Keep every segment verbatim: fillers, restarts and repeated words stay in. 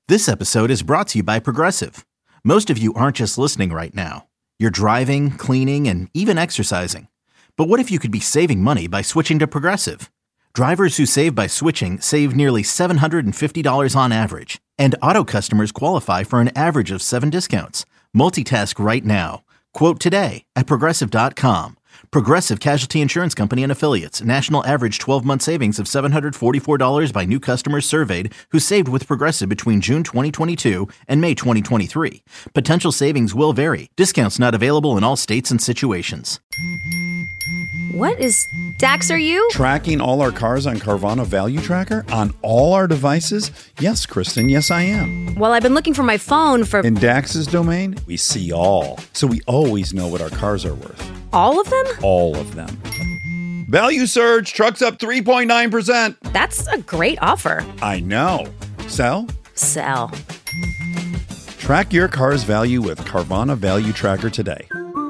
This episode is brought to you by Progressive. Most of you aren't just listening right now. You're driving, cleaning, and even exercising. But what if you could be saving money by switching to Progressive? Drivers who save by switching save nearly seven hundred fifty dollars on average. And auto customers qualify for an average of seven discounts. Multitask right now. Quote today at Progressive dot com. Progressive Casualty Insurance Company and Affiliates. National average twelve-month savings of seven hundred forty-four dollars by new customers surveyed who saved with Progressive between June twenty twenty-two and May twenty twenty-three. Potential savings will vary. Discounts not available in all states and situations. What is Dax, are you? Tracking all our cars on Carvana Value Tracker on all our devices? Yes, Kristen, yes, I am. Well, I've been looking for my phone for... In Dax's domain, we see all. So we always know what our cars are worth. All of them? All of them. Value surge, trucks up three point nine percent. That's a great offer. I know. Sell? Sell. Track your car's value with Carvana Value Tracker today.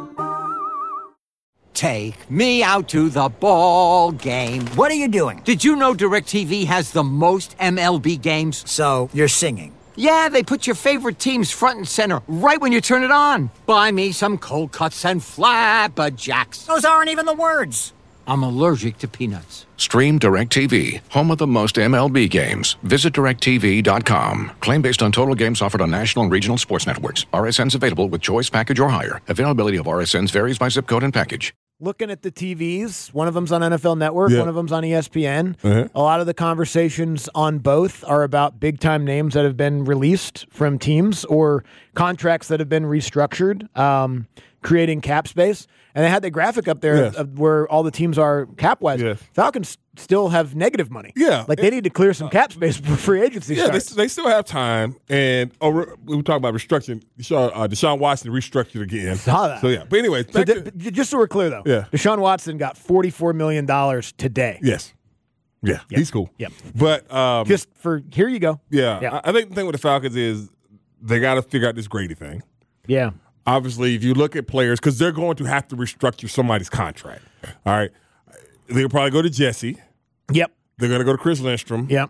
Take me out to the ball game. What are you doing? Did you know DirecTV has the most M L B games? So, you're singing? Yeah, they put your favorite teams front and center right when you turn it on. Buy me some cold cuts and flapjacks. Those aren't even the words. I'm allergic to peanuts. Stream DirecTV, home of the most M L B games. Visit direct T V dot com. Claim based on total games offered on national and regional sports networks. R S Ns available with choice package or higher. Availability of R S Ns varies by zip code and package. Looking at the T Vs, one of them's on N F L Network, yeah. one of them's on E S P N. Uh-huh. A lot of the conversations on both are about big-time names that have been released from teams or contracts that have been restructured, um, creating cap space. And they had the graphic up there yes. of where all the teams are cap-wise. Yes. Falcons still have negative money. Yeah. Like, they need to clear some cap space for free agency Yeah, they, starts. they still have time. And oh, we were talking about restructuring. Deshaun, uh, Deshaun Watson restructured again. Saw that. So, yeah. But anyway. So to, th- just so we're clear, though, yeah. Deshaun Watson got forty-four million dollars today. Yes. Yeah, yep. he's cool. Yep. But um, just for, here you go. Yeah. Yep. I, I think the thing with the Falcons is they got to figure out this Grady thing. Yeah. Obviously, if you look at players, because they're going to have to restructure somebody's contract. All right. They'll probably go to Jesse. Yep. They're going to go to Chris Lindstrom. Yep.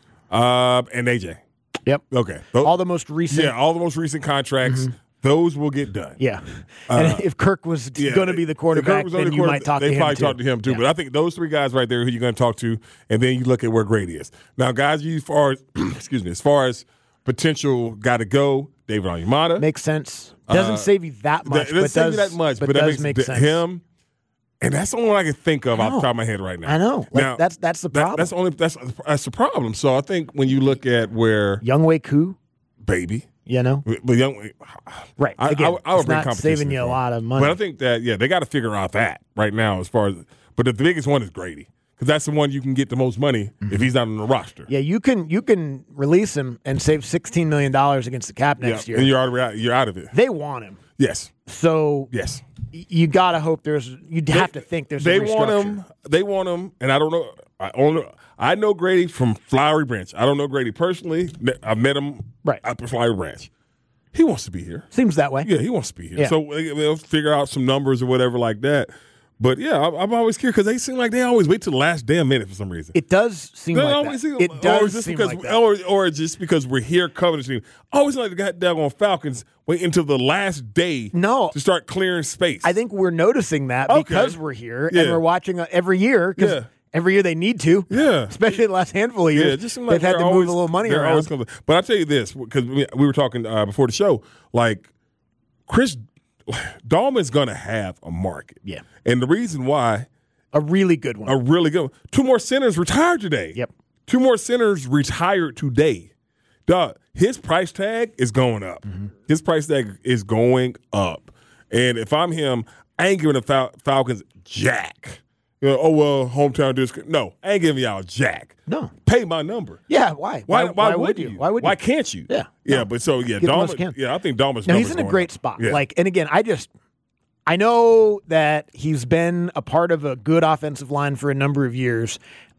Uh, and A J. Yep. Okay. Those, all the most recent. Yeah, all the most recent contracts. Mm-hmm. Those will get done. Yeah. And uh, if Kirk was yeah, going to be the quarterback, then you might talk to him, They probably too. talk to him, too. Yeah. But I think those three guys right there who you're going to talk to, and then you look at where Grady is. Now, guys, you as far as, excuse me, as far as potential got to go, David Onyemata. Makes sense. Doesn't uh, save you that much. It doesn't save does, you that much, but, but does that makes make th- sense. Him, and that's the only one I can think of off the top of my head right now. I know. Like, now, that's that's the problem. That, that's only that's that's the problem. So I think when you look at where Younghoe Koo, baby, you know, but young, right? I, Again, I, I would it's bring not competition saving you a lot of money. But I think that yeah, they got to figure out that right now as far as. But the biggest one is Grady. Because that's the one you can get the most money mm-hmm. if he's not on the roster. Yeah, you can you can release him and save sixteen million dollars against the cap next yeah, year. And you're already out, you're out of it. They want him. Yes. So yes, you gotta hope there's. You'd they, have to think there's. They a want him. They want him, and I don't know. I only I know Grady from Flowery Branch. I don't know Grady personally. I met him right at Flowery Branch. He wants to be here. Seems that way. Yeah, he wants to be here. Yeah. So they'll figure out some numbers or whatever like that. But, yeah, I'm always curious because they seem like they always wait till the last damn minute for some reason. It does seem they like that. Seem, it does or just seem because, like that. Or, or just because we're here covering the team. I always like the goddamn Falcons wait until the last day no, to start clearing space. I think we're noticing that okay. because we're here yeah. and we're watching every year because yeah. every year they need to. Yeah. Especially the last handful of years. Yeah, just like they've had to always, move a little money around. Always, but I'll tell you this because we were talking uh, before the show, like Chris Dahlman's going to have a market. Yeah. And the reason why. A really good one. A really good one. Two more centers retired today. Yep. Two more centers retired today. Duh, his price tag is going up. Mm-hmm. His price tag is going up. And if I'm him, I ain't giving the Fal- Falcons jack. You know, oh, well, hometown discount. No, I ain't giving y'all jack. No. Pay my number. Yeah, why? Why, why, why, why would you? you? Why would you? Why can't you? Yeah. Yeah, no. but so, yeah, Get Dalmas, yeah, I think Dalmas. No, he's in a great up. spot. Yeah. Like, and again, I just, I know that he's been a part of a good offensive line for a number of years.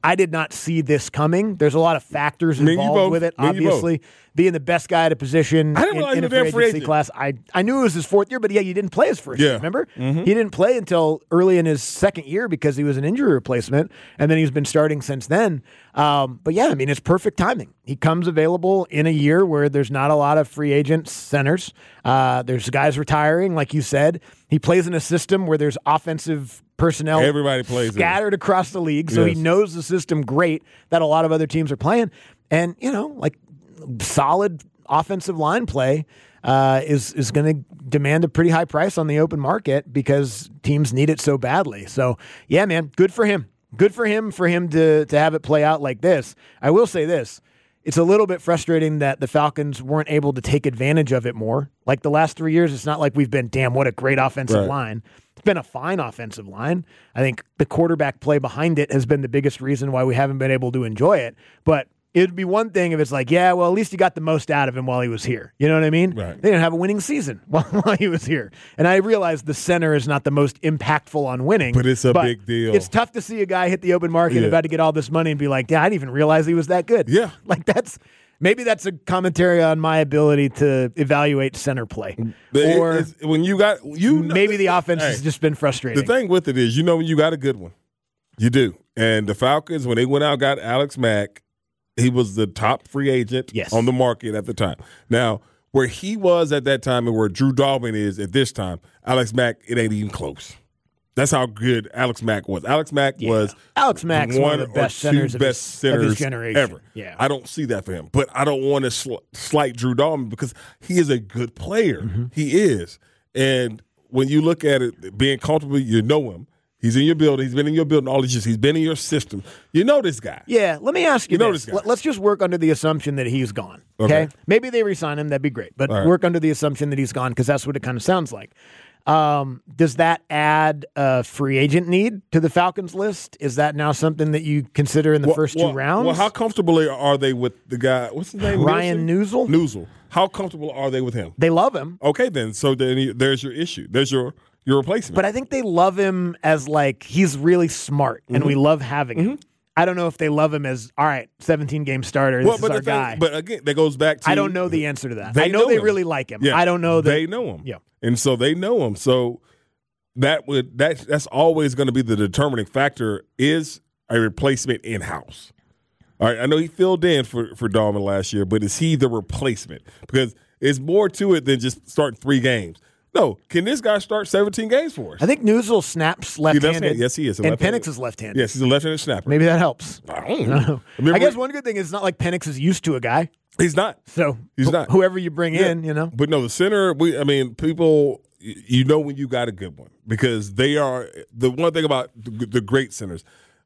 I did not see this coming. There's a lot of factors Me and you involved both. with it. Me and you both. Obviously, being the best guy at a position I didn't in, realize in he a was a free free agency agent. class. I, I knew it was his fourth year, but yeah, you didn't play his first Yeah. year, remember? Mm-hmm. He didn't play until early in his second year because he was an injury replacement, and then he's been starting since then. Um, but yeah, I mean, it's perfect timing. He comes available in a year where there's not a lot of free agent centers. Uh, there's guys retiring, like you said. He plays in a system where there's offensive personnel Everybody plays it. scattered across the league, so Yes. he knows the system great that a lot of other teams are playing. And, you know, like solid offensive line play uh, is, is going to demand a pretty high price on the open market because teams need it so badly. So, yeah, man, good for him. Good for him for him to to have it play out like this. I will say this. It's a little bit frustrating that the Falcons weren't able to take advantage of it more. Like the last three years, it's not like we've been, damn, what a great offensive Right. line. It's been a fine offensive line. I think the quarterback play behind it has been the biggest reason why we haven't been able to enjoy it. But it'd be one thing if it's like, yeah, well, at least you got the most out of him while he was here. You know what I mean? Right. They didn't have a winning season while, while he was here. And I realize the center is not the most impactful on winning. But it's a big deal. It's tough to see a guy hit the open market Yeah. about to get all this money and be like, yeah, I didn't even realize he was that good. Yeah. Like that's maybe that's a commentary on my ability to evaluate center play. It- or it's- when you got you know- maybe the offense Hey, has just been frustrating. The thing with it is, you know, when you got a good one, you do. And the Falcons, when they went out, got Alex Mack. He was the top free agent Yes. on the market at the time. Now, where he was at that time and where Drew Dalman is at this time, Alex Mack, it ain't even close. That's how good Alex Mack was. Alex Mack Yeah. was Alex Mack's one of the or best two centers of best his- of centers his generation. ever. Yeah. I don't see that for him, but I don't want to sl- slight Drew Dalman because he is a good player. Mm-hmm. He is, and when you look at it, being comfortable, you know him. He's in your building. He's been in your building all these years. He's been in your system. You know this guy. Yeah, let me ask you, You know this. this guy. Let- Let's just work under the assumption that he's gone. Okay? Okay. Maybe they re-sign him. That'd be great. But All right. work under the assumption that he's gone because that's what it kind of sounds like. Um, does that add a free agent need to the Falcons list? Is that now something that you consider in the Well- first well- two rounds? Well, how comfortable are they with the guy? What's his name? Ryan Nielsen? Newsel? Newsel. How comfortable are they with him? They love him. Okay, then. So then you- there's your issue. There's your your replacement. But I think they love him as like he's really smart and Mm-hmm. we love having him. I don't know if they love him as all right, seventeen game starter. This well, is but our the thing, guy. but again, that goes back to I don't know the answer to that. They I know, know they him. really like him. Yeah, I don't know that they know him. Yeah. And so they know him. So that would that that's always going to be the determining factor is a replacement in house. All right, I know he filled in for for Dalman last year, but is he the replacement? Because it's more to it than just starting three games. No, can this guy start seventeen games for us? I think Newsel snaps left-handed. left-handed. Yes, he is. A And left-handed. Penix is left-handed. Yes, he's a left-handed snapper. Maybe that helps. I don't I don't know. know. Remember- I guess one good thing is it's not like Penix is used to a guy. he's not. So He's wh- not. whoever you bring Yeah. in, you know. But no, the center, we I mean, people, y- you know when you got a good one because they are the one thing about the, the great centers,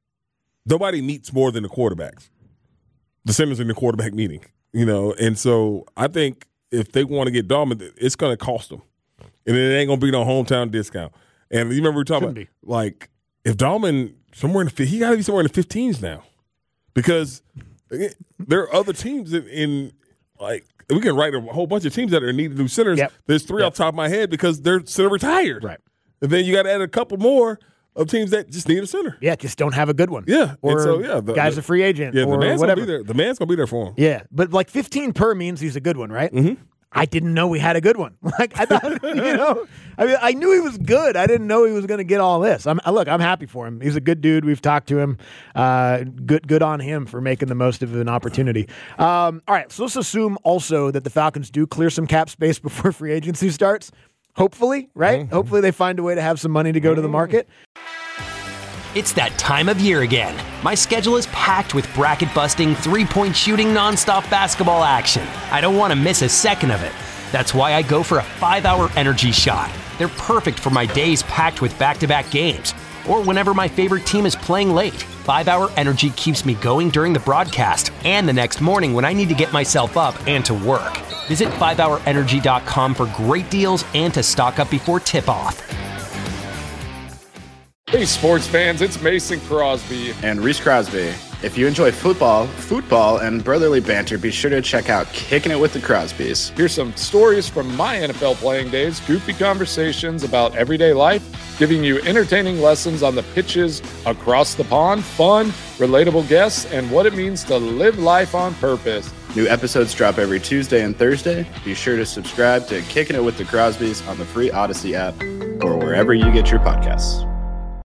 nobody meets more than the quarterbacks. The centers in the quarterback meeting, you know, and so I think if they want to get Dalman, it's going to cost them. And it ain't going to be no hometown discount. And you remember we were talking Shouldn't about, like, if Dalman, somewhere in the, fif- he got to be somewhere in the fifteens now because again, there are other teams in, in, like, we can write a whole bunch of teams that are needing new centers. Yep. There's three Yep. off the top of my head because they're center retired. Right. And then you got to add a couple more of teams that just need a center. Yeah, just don't have a good one. Yeah. Or and so, yeah, the, guy's the, a free agent Yeah, the or man's whatever. going to be there. The man's going to be there for him. Yeah, but like fifteen per means he's a good one, right? Mm-hmm. I didn't know we had a good one. Like I thought, you know, I mean, I knew he was good. I didn't know he was going to get all this. I'm look, I'm happy for him. He's a good dude. We've talked to him. Uh, good, good on him for making the most of an opportunity. Um, all right, so let's assume also that the Falcons do clear some cap space before free agency starts. Hopefully, right? Mm-hmm. Hopefully they find a way to have some money to go to the market. It's that time of year again. My schedule is packed with bracket-busting, three-point shooting, nonstop basketball action. I don't want to miss a second of it. That's why I go for a five-hour energy shot. They're perfect for my days packed with back-to-back games, or whenever my favorite team is playing late. five-hour energy keeps me going during the broadcast and the next morning when I need to get myself up and to work. Visit five hour energy dot com for great deals and to stock up before tip-off. Hey, sports fans, it's Mason Crosby. And Reese Crosby. If you enjoy football, football, and brotherly banter, be sure to check out Kicking It with the Crosbys. Here's some stories from my N F L playing days, goofy conversations about everyday life, giving you entertaining lessons on the pitches across the pond, fun, relatable guests, and what it means to live life on purpose. New episodes drop every Tuesday and Thursday. Be sure to subscribe to Kicking It with the Crosbys on the free Odyssey app or wherever you get your podcasts.